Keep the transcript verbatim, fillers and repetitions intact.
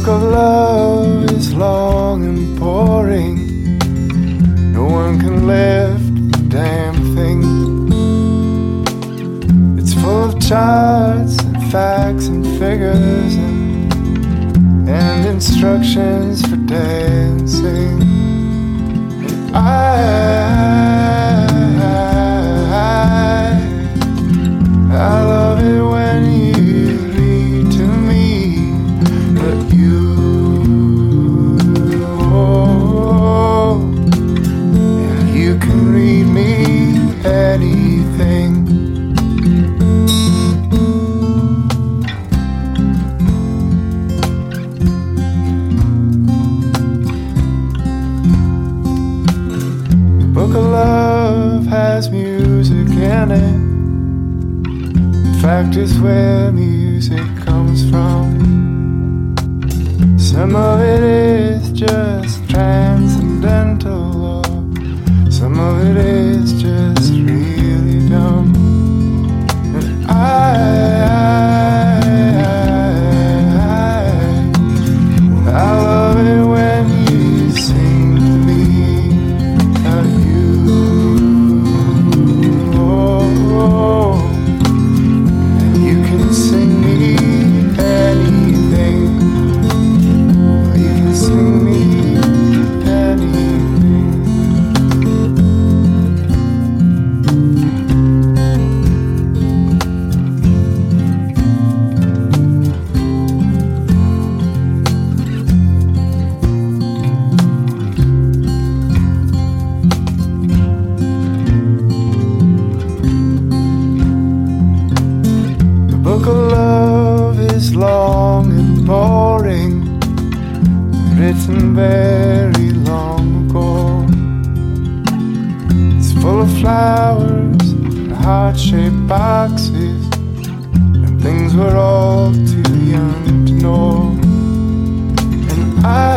book of love is long and boring. No one can lift a damn thing. It's full of charts and facts and figures and, and instructions for dancing. And I I love it when you read to me, but you, oh, yeah, you can read me anything. The book of love has music in it. Fact is where music comes from. Some of it is just transcendental, or some of it is just really dumb. And I, I, I love it when you sing to me about you. Oh, oh. Sing me anything. You can sing me anything. The book of love is long and boring, written very long ago. It's full of flowers and heart-shaped boxes and things we're all too young to know. And I